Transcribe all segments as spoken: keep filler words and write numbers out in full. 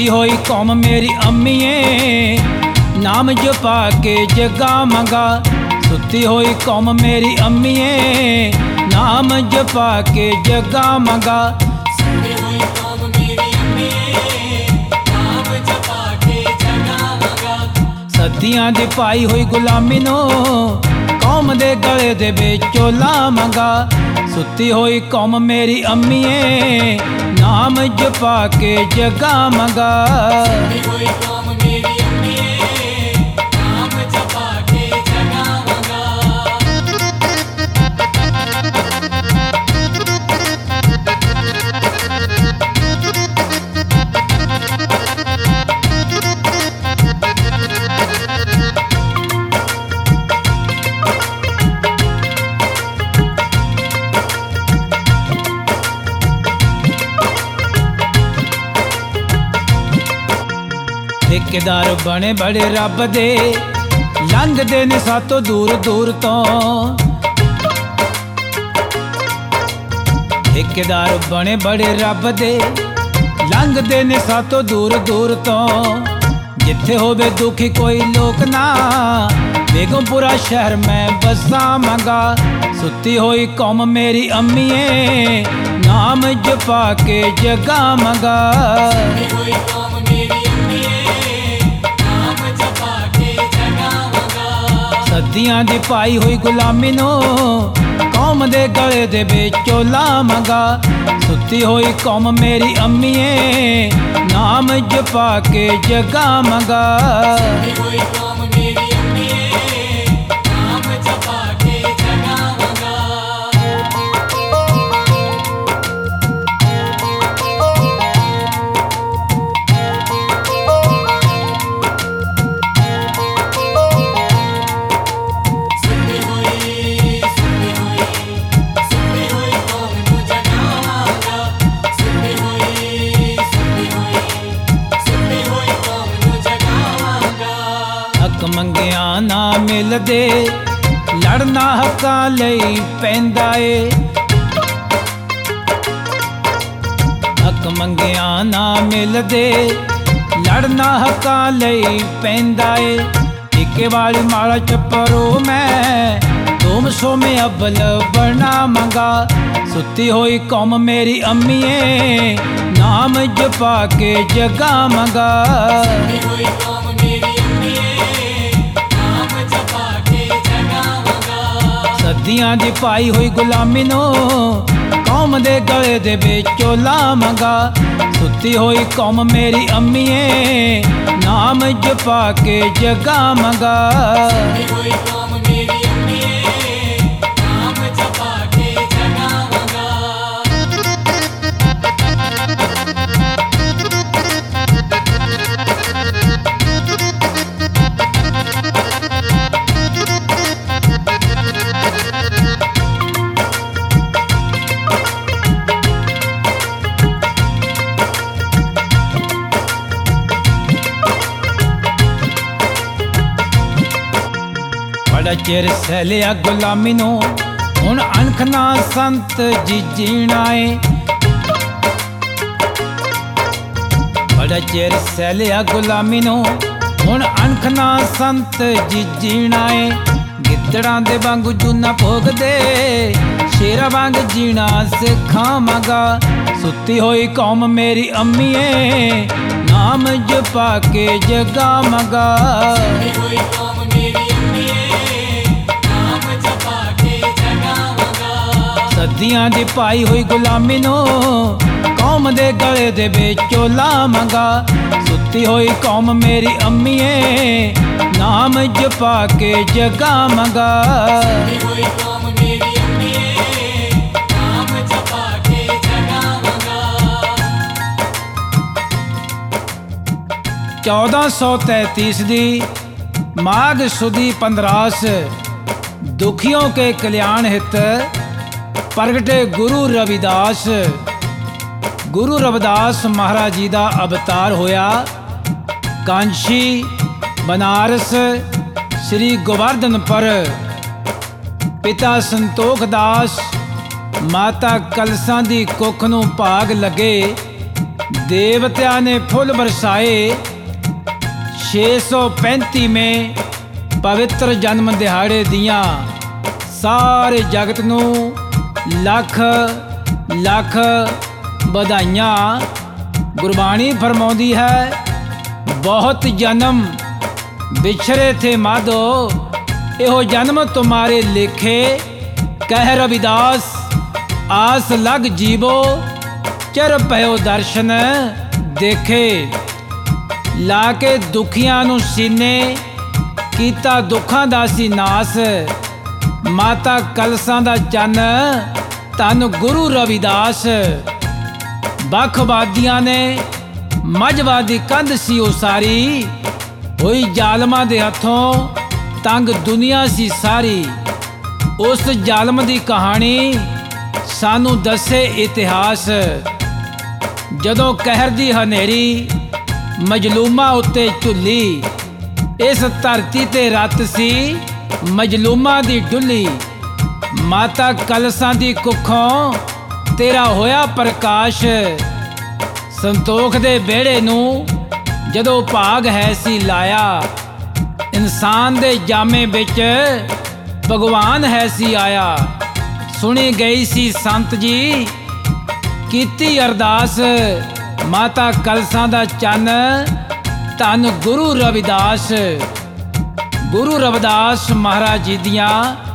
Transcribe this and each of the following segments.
सुती होई कौम मेरी अम्मीए नाम जपा के जगा मंगा। सुती होई कौम मेरी अम्मीए नाम जपा के जगा मंगा। सदियां दी पाई हुई गुलामी नो कौम दे गले दे विचों लावांगा। सुती होई कौम मेरी अम्मीए नाम जपा के जगावांगा। ठेकेदार बने बड़े रब दे लंघदे ने सातों दूर दूर तो। ठेकेदार बने बड़े रब दे लंघदे ने सातों दूर दूर तो। जिथे होवे दुखी कोई लोक ना बेगमपुरा शहर में बसा मंगा। सुती होई कौम मेरी अम्मीए नाम जपा के जगा मंगा। सदियां दी पाई हुई गुलामी नो कौम दे गले दे विचों लावांगा। सुती होई कौम मेरी अम्मीए नाम जपा के जगावांगा। मंगिया ना मिलदे लड़ना हकां लई पैंदा ए। हक मंगिया ना मिलदे लड़ना हकां लई पैंदा ए। इके वाली माला चपरो मैं तुम सो में अव्वल बना मंगा। सुती होई कौम मेरी अम्मीए नाम जपा के जगा मंगा। सदियां दी पाई हुई गुलामी नो कौम दे गले दे विचों लावांगा। सुती होई कौम मेरी अम्मीए नाम जपा के जगावांगा। बड़ा चिर सहलिया गुलामी नो हुण अणखना संत जी जीना है। बड़ा चिर सहलिया गुलामी नो हुण अणखना संत जी जीना है। गिद्दड़ां दे वांगू जूना भोग दे शेरा वांग जीना सिखावांगा। सुती होई कौम मेरी अम्मीए नाम जपा के जगावांगा। सदियां दी पाई हुई गुलामी नो कौम दे गले दे विचों लावांगा। सुती होई कौम मेरी अम्मीए नाम जपा के जगावांगा। चौदह सौ तैतीस दी माघ सुदी पंद्रास दुखियों के कल्याण हित प्रगटे गुरु रविदास। गुरु रविदास महाराज जी दा अवतार होया कांशी बनारस श्री गोवर्धन पर। पिता संतोख दास माता कलसा दी कुख नूं भाग लगे ਦੇਵਤਿਆਂ ਨੇ ਫੁੱਲ ਬਰਸਾਏ। ਛੇ ਸੌ ਪੈਂਤੀਵੇਂ ਪਵਿੱਤਰ ਜਨਮ ਦਿਹਾੜੇ ਦੀਆਂ ਸਾਰੇ ਜਗਤ ਨੂੰ ਲੱਖ ਲੱਖ ਵਧਾਈਆਂ। ਗੁਰਬਾਣੀ ਫਰਮਾਉਂਦੀ ਹੈ, ਬਹੁਤ ਜਨਮ ਵਿਛੜੇ ਥੇ ਮਾਧੋ, ਇਹੋ ਜਨਮ ਤੁਮਾਰੇ ਲੇਖੇ। ਕਹਿ ਰਵਿਦਾਸ ਆਸ ਲਗ ਜੀਵੋ, ਚਰ ਪਇਓ ਦਰਸ਼ਨ ਦੇਖੇ। ਲਾ ਕੇ ਦੁਖੀਆਂ ਨੂੰ ਸੀਨੇ, ਕੀਤਾ ਦੁੱਖਾਂ ਦਾ ਸੀ ਨਾਸ। ਮਾਤਾ ਕਲਸਾਂ ਦਾ ਚੰਨ, ਧੰਨ ਗੁਰੂ ਰਵਿਦਾਸ। ਬਖਵਾਦੀਆਂ ਨੇ ਮਝਵਾਦੀ ਕੰਧ ਸੀ ਉਹ ਸਾਰੀ, ਹੋਈ ਜ਼ਾਲਮਾਂ ਦੇ ਹੱਥੋਂ ਤੰਗ ਦੁਨੀਆ ਸੀ ਸਾਰੀ। ਉਸ ਜ਼ਾਲਮ ਦੀ ਕਹਾਣੀ ਸਾਨੂੰ ਦੱਸੇ ਇਤਿਹਾਸ, ਜਦੋਂ ਕਹਿਰ ਦੀ ਹਨੇਰੀ ਮਜਲੂਮਾਂ ਉੱਤੇ ਝੁੱਲੀ। ਇਸ ਧਰਤੀ ਤੇ ਰਾਤ ਸੀ ਮਜਲੂਮਾਂ ਦੀ ਡੁੱਲੀ। ਮਾਤਾ ਕਲਸਾਂ ਦੀ ਕੁੱਖੋਂ ਤੇਰਾ ਹੋਇਆ ਪ੍ਰਕਾਸ਼। ਸੰਤੋਖ ਦੇ ਵਿਹੜੇ ਨੂੰ ਜਦੋਂ ਭਾਗ ਹੈ ਸੀ ਲਾਇਆ, ਇਨਸਾਨ ਦੇ ਜਾਮੇ ਵਿੱਚ ਭਗਵਾਨ ਹੈ ਸੀ ਆਇਆ। ਸੁਣੀ ਗਈ ਸੀ ਸੰਤ ਜੀ ਕੀਤੀ ਅਰਦਾਸ, ਮਾਤਾ ਕਲਸਾਂ ਦਾ ਚੰਨ, ਧੰਨ ਗੁਰੂ ਰਵਿਦਾਸ। ਗੁਰੂ ਰਵਿਦਾਸ ਮਹਾਰਾਜ ਜੀ ਦੀਆਂ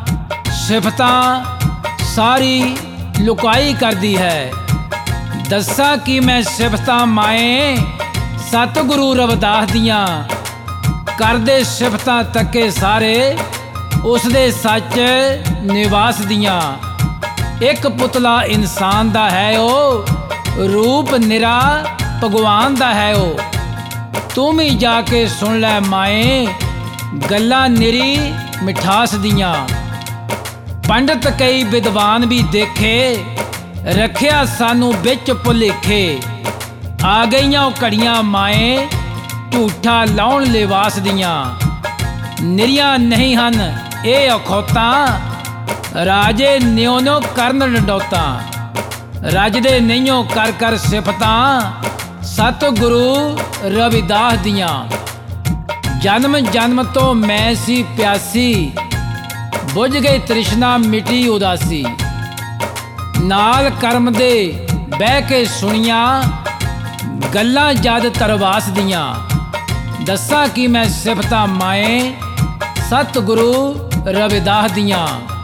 ਸਿਫਤਾਂ ਸਾਰੀ ਲੁਕਾਈ ਕਰਦੀ ਹੈ। ਦੱਸਾਂ ਕਿ ਮੈਂ ਸਿਫਤਾਂ ਮਾਏ ਸਤਿਗੁਰੂ ਰਵਿਦਾਸ ਦੀਆਂ, ਕਰਦੇ ਸਿਫਤਾਂ ਤੱਕੇ ਸਾਰੇ ਉਸਦੇ ਸੱਚ ਨਿਵਾਸ ਦੀਆਂ। ਇੱਕ ਪੁਤਲਾ ਇਨਸਾਨ ਦਾ ਹੈ ਉਹ, ਰੂਪ ਨਿਰਾ ਭਗਵਾਨ ਦਾ ਹੈ ਉਹ। ਤੂੰ ਵੀ ਜਾ ਕੇ ਸੁਣ ਲੈ ਮਾਏ, ਗੱਲਾਂ ਨਿਰੀ ਮਿਠਾਸ ਦੀਆਂ। ਪੰਡਤ ਕਈ ਵਿਦਵਾਨ ਵੀ ਦੇਖੇ, ਰੱਖਿਆ ਸਾਨੂੰ ਵਿੱਚ ਭੁਲੇਖੇ। ਆ ਗਈਆਂ ਉਹ ਘੜੀਆਂ ਮਾਏ, ਝੂਠਾ ਲਾਉਣ ਲਿਵਾਸ ਦੀਆਂ। ਨਿਰੀਆਂ ਨਹੀਂ ਹਨ ਇਹ ਅਖੌਤਾਂ, ਰਾਜੇ ਨਿਉਨੋ ਕਰਨ ਡੰਡੌਤਾਂ। ਰੱਜਦੇ ਨਹੀਂਓ ਕਰ ਕਰ ਸਿਫਤਾਂ, ਸਤਿਗੁਰੂ ਰਵਿਦਾਸ ਦੀਆਂ। ਜਨਮ ਜਨਮ ਤੋਂ ਮੈਂ ਸੀ ਪਿਆਸੀ, ਬੁਝ ਗਈ ਤ੍ਰਿਸ਼ਨਾ ਮਿਟੀ ਉਦਾਸੀ। ਨਾਲ ਕਰਮ ਦੇ ਬਹਿ ਕੇ ਸੁਣੀਆਂ, ਗੱਲਾਂ ਜਦ ਤਰਵਾਸ ਦੀਆਂ। ਦੱਸਾਂ ਕਿ ਮੈਂ ਸਿਫਤਾਂ ਮਾਏ ਸਤਿਗੁਰੂ ਰਵਿਦਾਸ ਦੀਆਂ।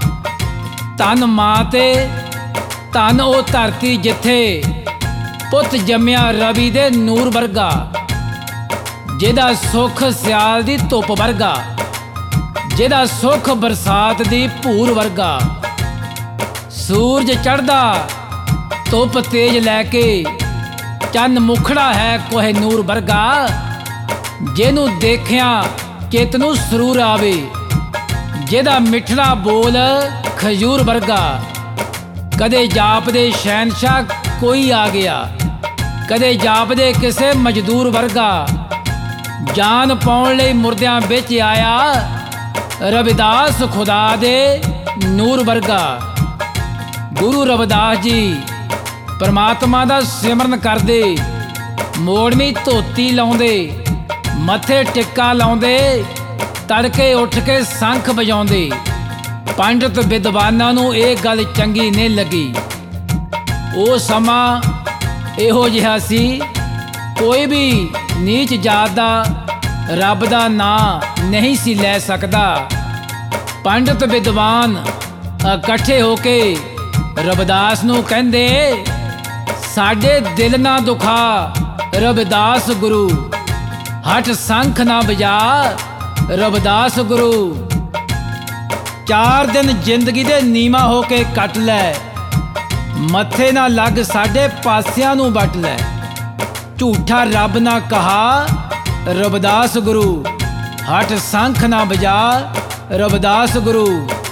ਧੰਨ ਮਾਂ ਤੇ ਧੰਨ ਉਹ ਧਰਤੀ ਜਿੱਥੇ ਪੁੱਤ ਜੰਮਿਆ ਰਵੀ ਦੇ ਨੂਰ ਵਰਗਾ, ਜਿਹਦਾ ਸੁੱਖ ਸਿਆਲ ਦੀ ਧੁੱਪ ਵਰਗਾ, ਜਿਹਦਾ ਸੁੱਖ ਬਰਸਾਤ ਦੀ ਭੂਰ ਵਰਗਾ। ਸੂਰਜ ਚੜ੍ਹਦਾ ਧੁੱਪ ਤੇਜ ਲੈ ਕੇ, ਚੰਨ ਮੁਖੜਾ ਹੈ ਕੋਹ ਨੂਰ ਵਰਗਾ। ਜਿਹਨੂੰ ਦੇਖਿਆ ਚਿੱਤ ਨੂੰ ਸਰੂਰ ਆਵੇ, ਜਿਹਦਾ ਮਿੱਠੜਾ ਬੋਲ ਖਜੂਰ ਵਰਗਾ। ਕਦੇ ਜਾਪਦੇ ਸ਼ਹਿਨਸ਼ਾਹ ਕੋਈ ਆ ਗਿਆ, ਕਦੇ ਜਾਪਦੇ ਕਿਸੇ ਮਜ਼ਦੂਰ ਵਰਗਾ। ਜਾਨ ਪਾਉਣ ਲਈ ਮੁਰਦਿਆਂ ਵਿੱਚ ਆਇਆ, ਰਵਿਦਾਸ ਖੁਦਾ ਦੇ ਨੂਰ ਵਰਗਾ। ਗੁਰੂ ਰਵਿਦਾਸ ਜੀ ਪਰਮਾਤਮਾ ਦਾ ਸਿਮਰਨ ਕਰਦੇ, ਮੋੜਵੀਂ ਧੋਤੀ ਲਾਉਂਦੇ, ਮੱਥੇ ਟਿੱਕਾ ਲਾਉਂਦੇ, ਤੜਕੇ ਉੱਠ ਕੇ ਸ਼ੰਖ ਵਜਾਉਂਦੇ। ਪੰਡਤ ਵਿਦਵਾਨਾਂ ਨੂੰ ਇਹ ਗੱਲ ਚੰਗੀ ਨਹੀਂ ਲੱਗੀ। ਉਹ ਸਮਾਂ ਇਹੋ ਜਿਹਾ ਸੀ, ਕੋਈ ਵੀ ਨੀਚ ਜਾਤ ਦਾ ਰੱਬ ਦਾ ਨਾਂ ਨਹੀਂ ਸੀ ਲੈ ਸਕਦਾ। ਪੰਡਤ ਵਿਦਵਾਨ ਇਕੱਠੇ ਹੋ ਕੇ ਰਵਿਦਾਸ ਨੂੰ ਕਹਿੰਦੇ, ਸਾਡੇ ਦਿਲ ਨਾ ਦੁਖਾ ਰਵਿਦਾਸ ਗੁਰੂ, ਹੱਠ ਸ਼ੰਖ ਨਾ ਵਜਾ ਰਵਿਦਾਸ ਗੁਰੂ। ਚਾਰ ਦਿਨ ਜ਼ਿੰਦਗੀ ਦੇ ਨੀਵਾਂ ਹੋ ਕੇ ਕੱਟ ਲੈ, ਮੱਥੇ ਨਾ ਲੱਗ ਸਾਡੇ ਪਾਸਿਆਂ ਨੂੰ ਵੱਟ ਲੈ। ਝੂਠਾ ਰੱਬ ਨਾ ਕਹਾ ਰਵਿਦਾਸ ਗੁਰੂ, ਹੱਠ ਸ਼ੰਖ ਨਾ ਵਜਾ ਰਵਿਦਾਸ ਗੁਰੂ।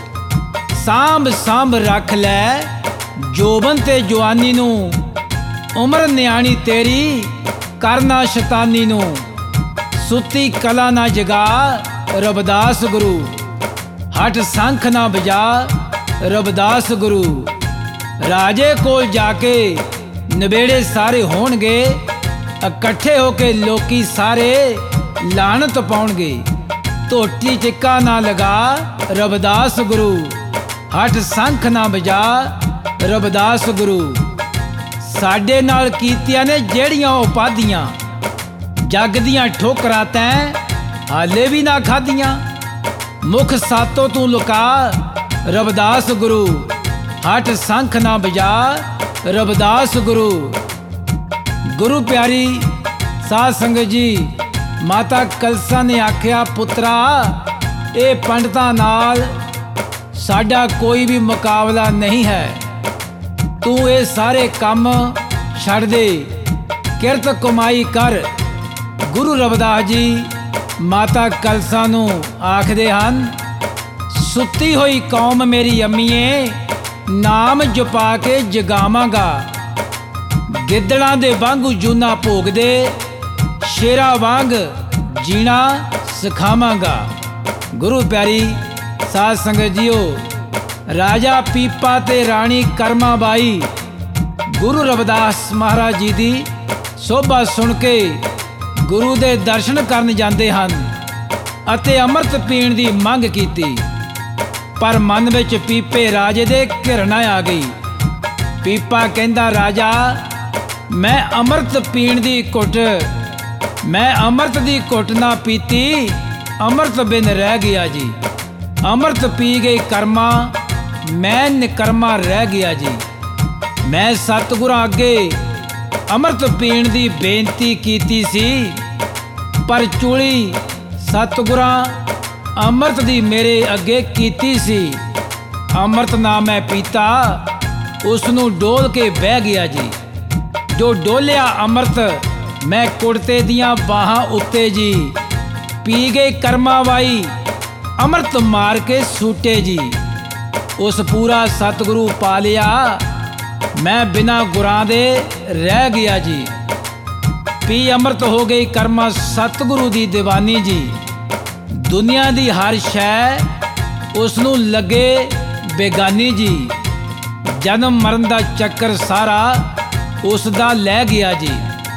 ਸਾਂਭ ਸਾਂਭ ਰੱਖ ਲੈ ਜੋਬਨ ਤੇ ਜਵਾਨੀ ਨੂੰ, ਉਮਰ ਨਿਆਣੀ ਤੇਰੀ ਕਰਨਾ ਸ਼ੈਤਾਨੀ ਨੂੰ। ਸੁੱਤੀ ਕਲਾ ਨਾ ਜਗਾ ਰਵਿਦਾਸ ਗੁਰੂ, ਹੱਠ ਸ਼ੰਖ ਨਾ ਵਜਾ ਰਵਿਦਾਸ ਗੁਰੂ। ਰਾਜੇ ਕੋਲ ਜਾ ਕੇ ਨਵੇੜੇ ਸਾਰੇ ਹੋਣਗੇ, ਇਕੱਠੇ ਹੋ ਕੇ ਲੋਕੀ ਸਾਰੇ ਲਾਹਨਤ ਪਾਉਣਗੇ। ਧੋਟੀ ਟਿੱਕਾ ਨਾ ਲਗਾ ਰਵਿਦਾਸ ਗੁਰੂ, ਹੱਠ ਸੰਖ ਨਾ ਵਜਾ ਰਵਿਦਾਸ ਗੁਰੂ। ਸਾਡੇ ਨਾਲ ਕੀਤੀਆਂ ਨੇ ਜਿਹੜੀਆਂ ਉਪਾਧੀਆਂ, ਜੱਗ ਦੀਆਂ ਠੋਕਰਾਂ ਤੈਂ ਹਾਲੇ ਵੀ ਨਾ ਖਾਧੀਆਂ। ਮੁਖ ਸਾਤੋਂ ਤੂੰ ਲੁਕਾ ਰਵਿਦਾਸ ਗੁਰੂ, ਹੱਠ ਸੰਖ ਨਾ ਵਜਾ ਰਵਿਦਾਸ ਗੁਰੂ। ਗੁਰੂ ਪਿਆਰੀ ਸਾਧ ਸੰਗਤ ਜੀ, ਮਾਤਾ ਕਲਸਾ ਨੇ ਆਖਿਆ, ਪੁੱਤਰਾ ਇਹ ਪੰਡਤਾਂ ਨਾਲ ਸਾਡਾ ਕੋਈ ਵੀ ਮੁਕਾਬਲਾ ਨਹੀਂ ਹੈ। ਤੂੰ ਇਹ ਸਾਰੇ ਕੰਮ ਛੱਡ ਦੇ, ਕਿਰਤ ਕਮਾਈ ਕਰ। ਗੁਰੂ ਰਵਿਦਾਸ ਜੀ ਮਾਤਾ ਕਲਸਾ ਨੂੰ ਆਖਦੇ ਹਨ, ਸੁੱਤੀ ਹੋਈ ਕੌਮ ਮੇਰੀ ਅੰਮੀਏ, ਨਾਮ ਜਪਾ ਕੇ ਜਗਾਵਾਂਗਾ। ਗਿੱਦੜਾਂ ਦੇ ਵਾਂਗੂ ਜੂਨਾ ਭੋਗਦੇ, ਸ਼ੇਰਾਂ ਵਾਂਗ ਜੀਣਾ ਸਿਖਾਵਾਂਗਾ। ਗੁਰੂ ਪਿਆਰੀ ਸਾਧ ਸੰਗਤ ਜੀਓ, ਰਾਜਾ ਪੀਪਾ ਤੇ ਰਾਣੀ ਕਰਮਾ ਬਾਈ ਗੁਰੂ ਰਵਿਦਾਸ ਮਹਾਰਾਜ ਜੀ ਦੀ ਸੋਭਾ ਸੁਣ ਕੇ ਗੁਰੂ ਦੇ ਦਰਸ਼ਨ ਕਰਨ ਜਾਂਦੇ ਹਨ ਅਤੇ ਅੰਮ੍ਰਿਤ ਪੀਣ ਦੀ ਮੰਗ ਕੀਤੀ। ਪਰ ਮਨ ਵਿੱਚ ਪੀਪੇ ਰਾਜੇ ਦੇ ਘਿਰਣਾ ਆ ਗਈ। ਪੀਪਾ ਕਹਿੰਦਾ, ਰਾਜਾ ਮੈਂ ਅੰਮ੍ਰਿਤ ਪੀਣ ਦੀ ਘੁੱਟ, ਮੈਂ ਅੰਮ੍ਰਿਤ ਦੀ ਘੁੱਟ ਨਾ ਪੀਤੀ, ਅੰਮ੍ਰਿਤ ਬਿਨ ਰਹਿ ਗਿਆ ਜੀ। ਅੰਮ੍ਰਿਤ ਪੀ ਗਈ ਕਰਮਾ, ਮੈਂ ਨਿਕਰਮਾ ਰਹਿ ਗਿਆ ਜੀ। ਮੈਂ ਸਤਿਗੁਰਾਂ ਅੱਗੇ ਅੰਮ੍ਰਿਤ ਪੀਣ ਦੀ ਬੇਨਤੀ ਕੀਤੀ ਸੀ, ਪਰ ਚੂਲੀ ਸਤਿਗੁਰਾਂ ਅੰਮ੍ਰਿਤ ਦੀ ਮੇਰੇ ਅੱਗੇ ਕੀਤੀ ਸੀ। ਅੰਮ੍ਰਿਤ ਨਾ ਮੈਂ ਪੀਤਾ, ਉਸ ਨੂੰ ਡੋਲ ਕੇ ਬਹਿ ਗਿਆ ਜੀ। ਜੋ ਡੋਲਿਆ ਅੰਮ੍ਰਿਤ ਮੈਂ ਕੁੜਤੇ ਦੀਆਂ ਬਾਹਾਂ ਉੱਤੇ ਜੀ। ਪੀ ਗਈ ਕਰਮਾ ਬਾਈ ਅੰਮ੍ਰਿਤ ਮਾਰ ਕੇ ਸੂਟੇ ਜੀ। ਉਸ ਪੂਰਾ ਸਤਿਗੁਰੂ ਪਾ ਲਿਆ, ਮੈਂ ਬਿਨਾਂ ਗੁਰਾਂ ਦੇ ਰਹਿ ਗਿਆ ਜੀ। ਪੀ ਅੰਮ੍ਰਿਤ ਹੋ ਗਈ ਕਰਮਾ ਸਤਿਗੁਰੂ ਦੀ ਦੀਵਾਨੀ ਜੀ। ਦੁਨੀਆ ਦੀ ਹਰ ਸ਼ੈ ਉਸ ਨੂੰ ਲੱਗੇ ਬੇਗਾਨੀ ਜੀ। ਜਨਮ ਮਰਨ ਦਾ ਚੱਕਰ ਸਾਰਾ ਉਸ ਦਾ ਲੈ ਗਿਆ ਜੀ।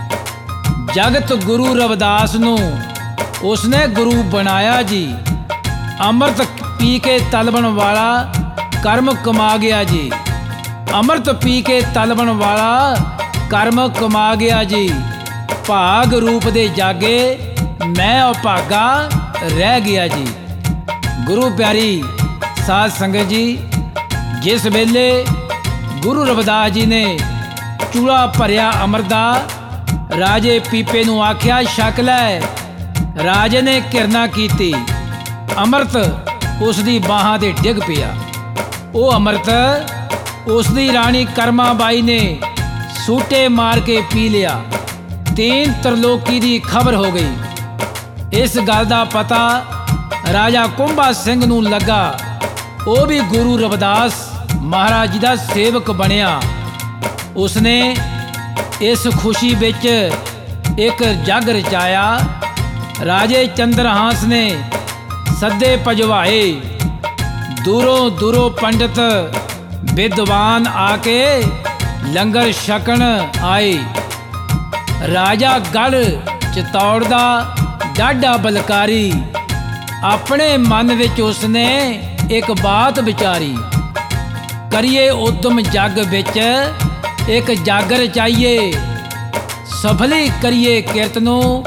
ਜਗਤ ਗੁਰੂ ਰਵਿਦਾਸ ਨੂੰ ਉਸਨੇ ਗੁਰੂ ਬਣਾਇਆ ਜੀ। ਅੰਮ੍ਰਿਤ ਪੀ ਕੇ ਤਲਵਣ ਵਾਲਾ ਕਰਮ ਕਮਾ ਗਿਆ ਜੀ। ਅੰਮ੍ਰਿਤ ਪੀ ਕੇ ਤਲਵਣ ਵਾਲਾ ਕਰਮ ਕਮਾ ਗਿਆ ਜੀ। ਭਾਗ ਰੂਪ ਦੇ ਜਾਗੇ ਮੈਂ ਅਭਾਗਾ ਰਹਿ ਗਿਆ ਜੀ। ਗੁਰੂ ਪਿਆਰੀ ਸਾਧ ਸੰਗਤ ਜੀ, ਜਿਸ ਵੇਲੇ ਗੁਰੂ ਰਵਿਦਾਸ ਜੀ ਨੇ ਚੂੜਾ ਭਰਿਆ ਅੰਮ੍ਰਿਤ ਦਾ, ਰਾਜੇ ਪੀਪੇ ਨੂੰ ਆਖਿਆ, ਛਕ ਲੈ। ਰਾਜੇ ਨੇ ਕਿਰਨਾ ਕੀਤੀ, ਅੰਮ੍ਰਿਤ ਉਸ ਦੀ ਬਾਹਾਂ ਤੇ ਡਿੱਗ ਪਿਆ। ਉਹ ਅੰਮ੍ਰਿਤ ਉਸ ਦੀ ਰਾਣੀ ਕਰਮਾ ਬਾਈ ਨੇ ਸੂਟੇ ਮਾਰ ਕੇ ਪੀ ਲਿਆ। ਤੀਨ ਤਰਲੋਕੀ ਦੀ ਖਬਰ ਹੋ ਗਈ। ਇਸ ਗੱਲ ਦਾ ਪਤਾ ਰਾਜਾ ਕੁੰਭਾ ਸਿੰਘ ਨੂੰ ਲੱਗਾ। ਉਹ ਵੀ ਗੁਰੂ ਰਵਿਦਾਸ ਮਹਾਰਾਜ ਜੀ ਦਾ ਸੇਵਕ ਬਣਿਆ। ਉਸਨੇ ਇਸ ਖੁਸ਼ੀ ਵਿੱਚ ਇੱਕ ਜਗ ਰਚਾਇਆ। ਰਾਜੇ ਚੰਦਰਹਾਸ ਨੇ ਸੱਦੇ ਭਜਵਾਏ। ਦੂਰੋਂ ਦੂਰੋਂ ਪੰਡਤ ਵਿਦਵਾਨ ਆ ਕੇ ਲੰਗਰ ਛਕਣ ਆਏ। ਰਾਜਾ ਗੜ ਚਿਤੌੜ ਦਾ ਡਾਢਾ ਬਲਕਾਰੀ, ਆਪਣੇ ਮਨ ਵਿੱਚ ਉਸਨੇ ਇੱਕ ਬਾਤ ਵਿਚਾਰੀ। ਕਰੀਏ ਉਦਮ ਜੱਗ ਵਿੱਚ ਇੱਕ ਜੱਗ ਰਚਾਈਏ। ਸਫਲੀ ਕਰੀਏ ਕਿਰਤ ਨੂੰ,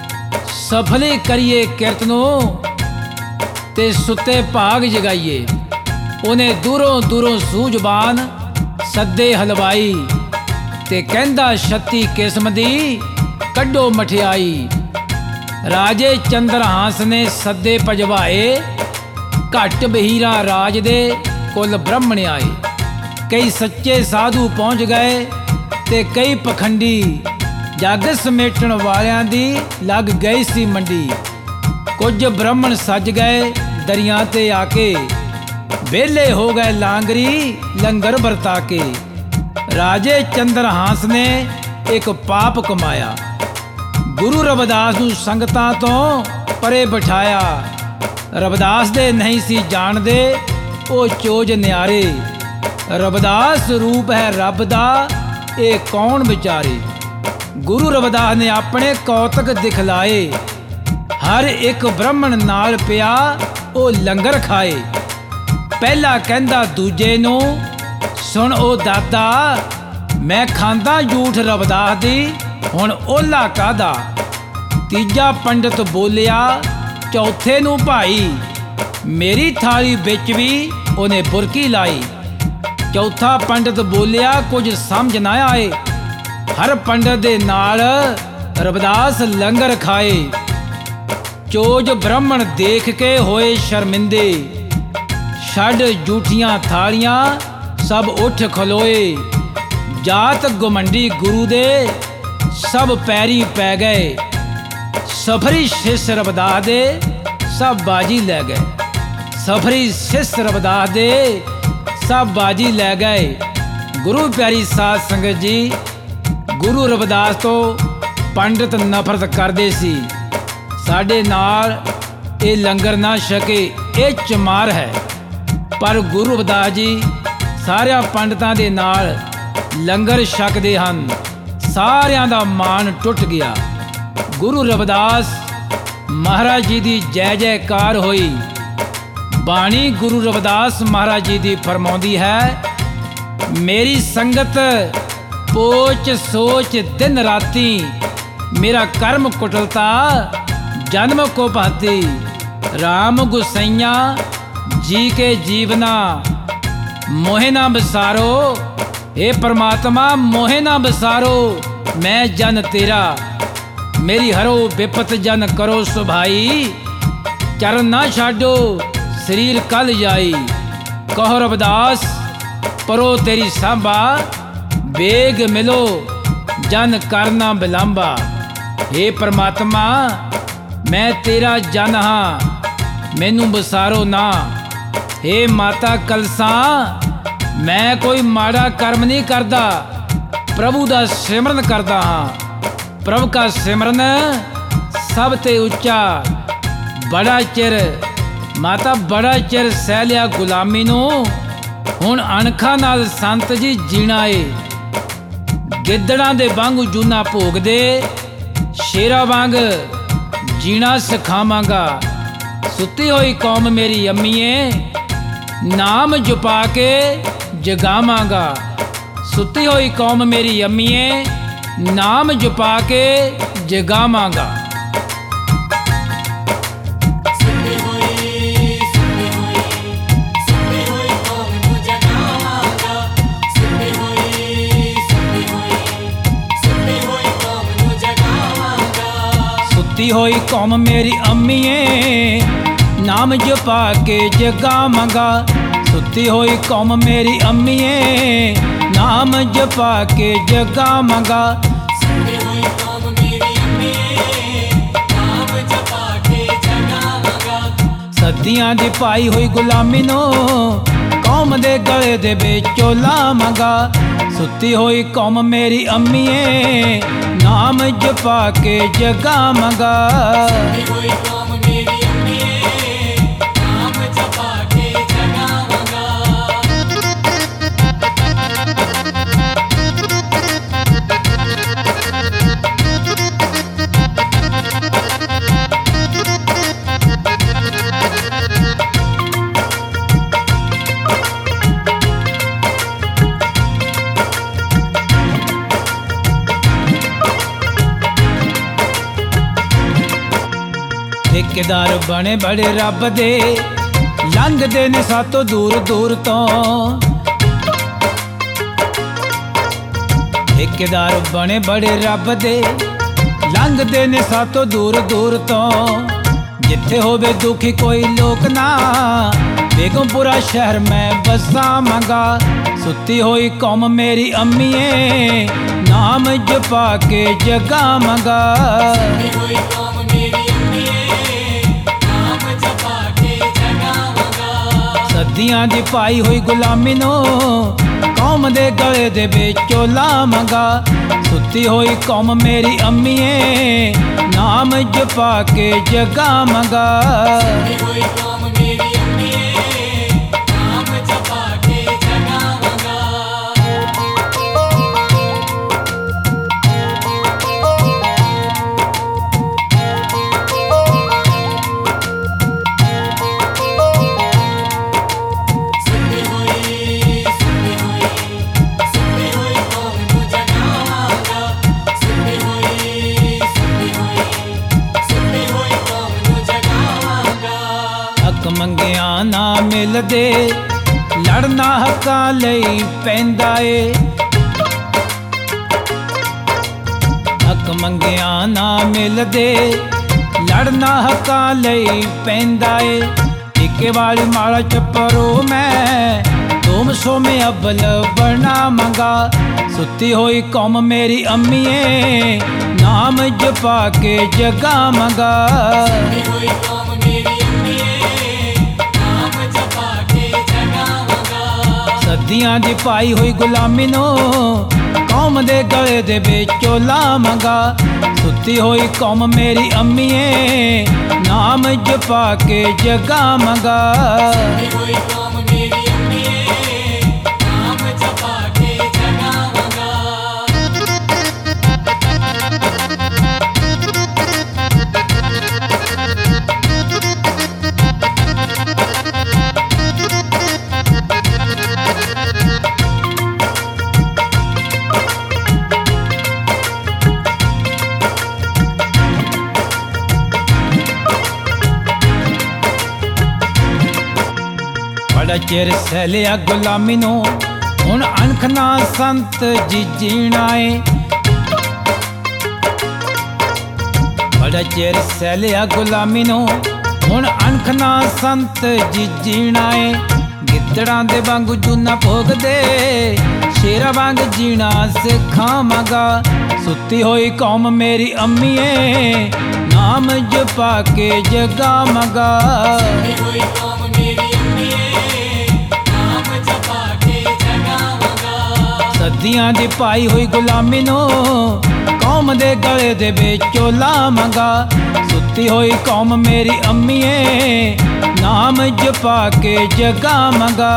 ਸਫਲੀ ਕਰੀਏ ਕਿਰਤ ਨੂੰ ਤੇ ਸੁੱਤੇ ਭਾਗ ਜਗਾਈਏ। ਉਹਨੇ ਦੂਰੋਂ ਦੂਰੋਂ ਸੂਝਵਾਨ ਸੱਦੇ ਹਲਵਾਈ ਤੇ ਕਹਿੰਦਾ, ਛੱਤੀ ਕਿਸਮ ਦੀ ਕੱਢੋ ਮਠਿਆਈ। ਰਾਜੇ ਚੰਦਰਹਾਸ ਨੇ ਸੱਦੇ ਭਜਵਾਏ। ਘੱਟ ਬਹੀਰਾ ਰਾਜ ਦੇ ਕੁਲ ਬ੍ਰਾਹਮਣ ਆਏ। ਕਈ ਸੱਚੇ ਸਾਧੂ ਪਹੁੰਚ ਗਏ ਤੇ ਕਈ ਪਖੰਡੀ। ਜੱਗ ਸਮੇਟਣ ਵਾਲਿਆਂ ਦੀ ਲੱਗ ਗਈ ਸੀ ਮੰਡੀ। ਕੁਝ ਬ੍ਰਾਹਮਣ ਸੱਜ ਗਏ ਦਰਿਆ ਤੇ ਆ ਕੇ, ਵਿਹਲੇ ਹੋ ਗਏ ਲਾਂਗਰੀ ਲੰਗਰ ਵਰਤਾ ਕੇ। ਰਾਜੇ ਚੰਦਰਹਾਸ ਨੇ ਇੱਕ ਪਾਪ ਕਮਾਇਆ। ਗੁਰੂ ਰਵਿਦਾਸ ਨੂੰ ਸੰਗਤਾਂ ਤੋਂ ਪਰੇ ਬਿਠਾਇਆ। ਰਵਿਦਾਸ ਦੇ ਨਹੀਂ ਸੀ ਜਾਣਦੇ ਉਹ ਚੋਜ ਨਿਆਰੇ। ਰਵਿਦਾਸ ਰੂਪ ਹੈ ਰੱਬ ਦਾ, ਇਹ ਕੌਣ ਵਿਚਾਰੇ। ਗੁਰੂ ਰਵਿਦਾਸ ਨੇ ਆਪਣੇ ਕੌਤਕ ਦਿਖਲਾਏ, ਹਰ ਇੱਕ ਬ੍ਰਾਹਮਣ ਨਾਲ ਪਿਆ ਉਹ ਲੰਗਰ ਖਾਏ। ਪਹਿਲਾ ਕਹਿੰਦਾ ਦੂਜੇ ਨੂੰ, ਸੁਣ ਉਹ ਦਾਦਾ, ਮੈਂ ਖਾਂਦਾ ਝੂਠ ਰਵਿਦਾਸ ਦੀ, ਹੁਣ ਓਲਾ ਕਾਹਦਾ। ਤੀਜਾ ਪੰਡਤ ਬੋਲਿਆ ਚੌਥੇ ਨੂੰ, ਭਾਈ ਮੇਰੀ ਥਾਲੀ ਵਿੱਚ ਵੀ ਉਹਨੇ ਬੁਰਕੀ ਲਾਈ। ਚੌਥਾ ਪੰਡਤ ਬੋਲਿਆ ਕੁਝ ਸਮਝ ਨਾ ਆਏ, ਹਰ ਪੰਡਤ ਦੇ ਨਾਲ ਰਵਿਦਾਸ ਲੰਗਰ ਖਾਏ। ਚੋਜ ਬ੍ਰਾਹਮਣ ਦੇਖ ਕੇ ਹੋਏ ਸ਼ਰਮਿੰਦੇ, ਛੱਡ ਝੂਠੀਆਂ ਥਾਲੀਆਂ ਸਭ ਉੱਠ ਖਲੋਏ। ਜਾਤ ਗੁਮੰਡੀ ਗੁਰੂ ਦੇ ਸਭ ਪੈਰੀ ਪੈ ਗਏ, ਸਫਰੀ ਸਿਸ ਰਵਿਦਾਸ ਦੇ ਸਭ ਬਾਜੀ ਲੈ ਗਏ। ਸਫਰੀ ਸਿਸ ਰਵਿਦਾਸ ਦੇ ਸਭ ਬਾਜੀ ਲੈ ਗਏ। ਗੁਰੂ ਪਿਆਰੀ ਸਾਧ ਸੰਗਤ ਜੀ, ਗੁਰੂ ਰਵਿਦਾਸ ਤੋਂ ਪੰਡਤ ਨਫ਼ਰਤ ਕਰਦੇ ਸੀ। ਸਾਡੇ ਨਾਲ ਇਹ ਲੰਗਰ ਨਾ ਛਕੇ ਇਹ ਚਮਾਰ ਹੈ, ਪਰ ਗੁਰੂ ਰਵਿਦਾਸ ਜੀ ਸਾਰਿਆਂ ਪੰਡਤਾਂ ਦੇ ਨਾਲ ਲੰਗਰ ਛਕਦੇ ਹਨ। ਸਾਰਿਆਂ ਦਾ ਮਾਣ ਟੁੱਟ ਗਿਆ। ਗੁਰੂ ਰਵਿਦਾਸ ਮਹਾਰਾਜ ਜੀ ਦੀ ਜੈ ਜੈਕਾਰ ਹੋਈ। ਬਾਣੀ ਗੁਰੂ ਰਵਿਦਾਸ ਮਹਾਰਾਜ ਜੀ ਦੀ ਫਰਮਾਉਂਦੀ ਹੈ, ਮੇਰੀ ਸੰਗਤ ਪੋਚ ਸੋਚ ਦਿਨ ਰਾਤੀ, ਮੇਰਾ ਕਰਮ ਕੁਟਲਤਾ ਜਨਮ ਕੋ ਭਾਤੀ। ਰਾਮ ਗੁਸਈਆ ਜੀ ਕੇ ਜੀਵਨਾ, ਮੋਹਿ ਨਾ ਬਸਾਰੋ, हे परमात्मा मोहे ना बसारो, मैं जन तेरा, मेरी हरो विपत जन करो सुभाई। चरण ना छाडो शरीर कल जाई, कहो रविदास परो तेरी सांभा, बेग मिलो जन करना बिलांबा। हे परमात्मा मैं तेरा जन हाँ, मैनू बसारो ना। हे माता कलसा मैं कोई माड़ा कर्म नहीं करता, प्रभु का सिमरन करता हाँ। प्रभु का सिमरन सब ते उच्चा। बड़ा चिर माता बड़ा चिर सह लिया गुलामी नू, हुण अणखा नाल संत जी जीना है। गिद्दड़ां दे वांग जूना भोग दे, शेरा वांग जीना सिखावांगा। सुती हुई कौम मेरी अम्मीए, नाम जपा के जगावांगा। सुती हुई कौम मेरी अम्मीए, नाम जपा के जगावांगा। सुती हुई कौम मेरी अम्मीए, नाम जपा के जगावांगा। सुती हुई कौम मेरी अम्मीए, नाम जपा के जगावांगा। सुती हुई कौम मेरी अम्मीए, नाम जपा के जगावांगा। सदियां दी पाई हुई गुलामी नू, कौम दे गले दे विचों लावांगा। सुती हुई कौम मेरी अम्मीए, नाम जपा के जगावांगा। सुती हुई कौम मेरी अम्मीए, नाम जपा के जगावांगा। ठेकेदार बने बड़े रब दे, लंघदे ने सातों दूर दूर तो। ठेकेदार बने बड़े रब दे, लंघदे ने सातों दूर दूर तो। जिथे होवे दुखी कोई लोक ना, बेगमपुरा शहर में बसावांगा। सुती हुई कौम मेरी अम्मीए, नाम जपा के जगावांगा। सुती हुई कौम मेरी सदियां दी पाई हुई गुलामी नू, कौम दे गले दे विचों लावांगा। सुती हुई कौम मेरी अम्मीए, नाम जपा के जगावांगा। सुती हुई कौम मेरी अम्मीए, नाम जपा के जगावांगा। मिलदे, लड़ना हकां लई पैंदा ए। हक मंगिया ना मिलदे, लड़ना हकां लई पैंदा ए। टिके वाली माला चपरो मैं, तुम सो में अबल बना मंगा। सुती होई कौम मेरी अम्मीए, नाम जपा के जगा मंगा। सदियां दी पाई हुई गुलामी नो, कौम दे गले दे बेचोला मंगा। सुती होई कौम मेरी अम्मीए, नाम जपा के जगा मंगा। बड़ा चिर सहलिया गुलामी नू, हुण अणखना संत जी जीना ए। बड़ा चिर सहलिया गुलामी नू, हुण अणखना संत जी जीना ए। गिद्दड़ां दे वांगू जूना भोगदे, शेरा वांग जीना सिखावांगा। सुती होई कौम मेरी अम्मीए, नाम जपा के जगावांगा। सदियां दी पाई हुई गुलामी नो, कौम दे गले दे बेचोला मंगा। सुती होई कौम मेरी अम्मीए, नाम जपा के जगा मंगा।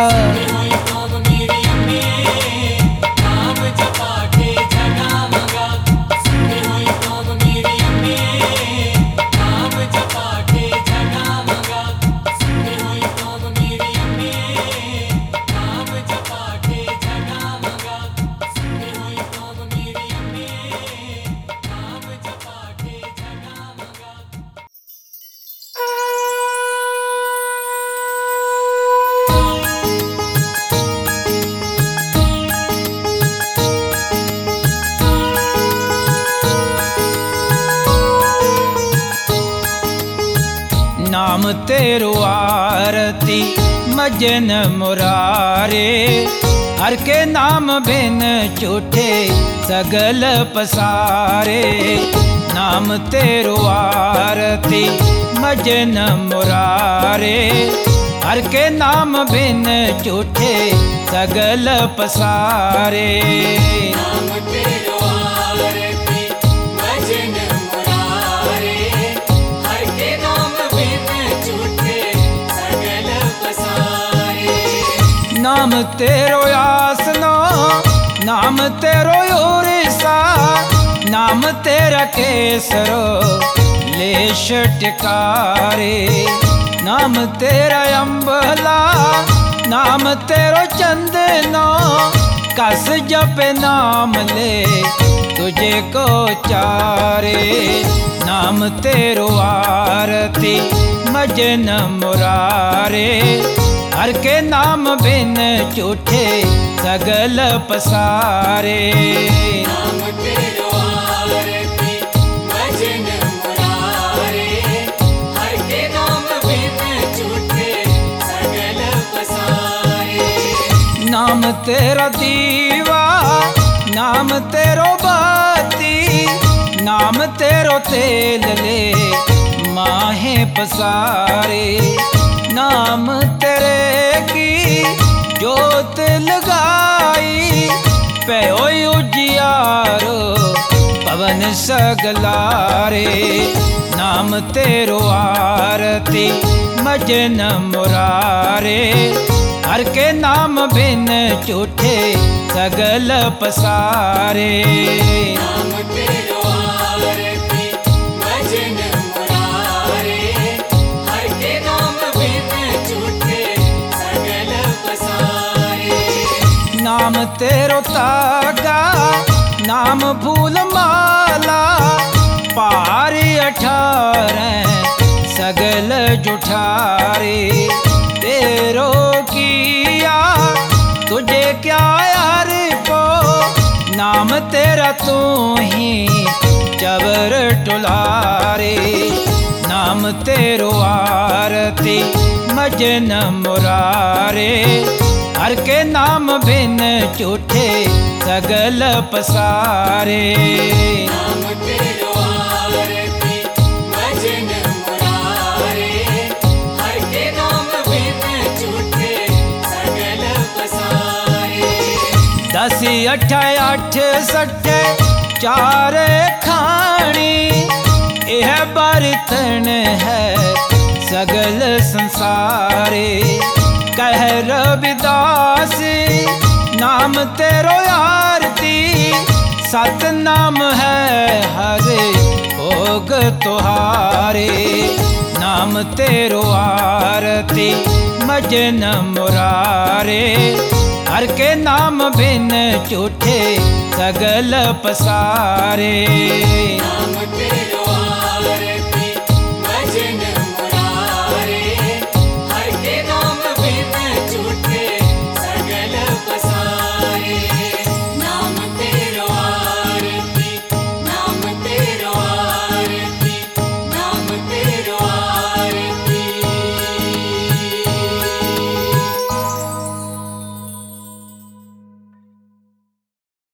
नाम तेरो आरती मजन मुरारे, हर के नाम बिन झूठे सगल पसारे। नाम तेरो आरती मजन मुरारे, हर के नाम बिन झूठे सगल पसारे। नाम तेरो आरती मजन मुरारे, हर के नाम बिन झूठे सगल पसारे। नाम तेरो आसनो, नाम तेरो उरिसा, नाम तेरा केसरो लेश टिकारे। नाम तेरा अम्बला, नाम तेरो चंदनो, कस जप नाम ले तुझे को चारे। नाम तेरो आरती मजन मुरारे, हर के नाम बिन झूठे सगल पसारे। नाम तेरो आरती मजन मुरारे, हर के नाम बिन झूठे सगल पसारे। नाम तेरा दीवा, नाम तेरो बाती, नाम तेरो तेल ले माहे पसारे। नाम तेरे की जोत लगाई, पयो उजियारो पवन सगलारे। नाम तेरो आरती मजन मुरारे, हर के नाम बिन झूठे सगल पसारे। नाम तेरो आरती मजन मुरारे, हर के नाम बिन झूठे सगल पसारे। नाम तेरो तागा, नाम फूल माला, पारी अठारह सगल जुठारे। ते नाम तेरा तू ही चबर टुलारे, नाम तेरो आरती मजन मुरारे। हर के नाम बिन झूठे सगल पसारे। नाम तेरो आरती मजन मुरारे, हर के नाम बिन झूठे सगल पसारे। दसी अठ अठ सठ चार खानी, यह बर्तन है सगल संसारे। कह रविदास नाम तेरो आरती, सत नाम है हरे भोग तुहारे। नाम तेरो आरती मजन मुरारे, हर के नाम बिन झूठे सगल पसारे। नाम तेरो